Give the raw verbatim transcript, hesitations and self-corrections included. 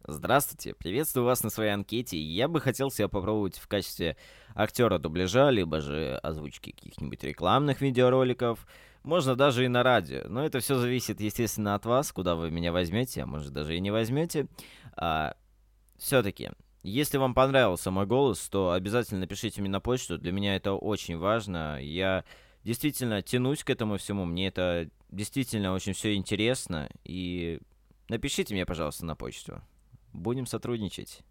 Здравствуйте, приветствую вас на своей анкете. Я бы хотел себя попробовать в качестве актера дубляжа, либо же озвучки каких-нибудь рекламных видеороликов. Можно даже и на радио. Но это все зависит, естественно, от вас, куда вы меня возьмете, а может даже и не возьмете. А, все-таки, если вам понравился мой голос, то обязательно напишите мне на почту. Для меня это очень важно. Я действительно тянусь к этому всему. Мне это действительно очень все интересно. И напишите мне, пожалуйста, на почту. Будем сотрудничать.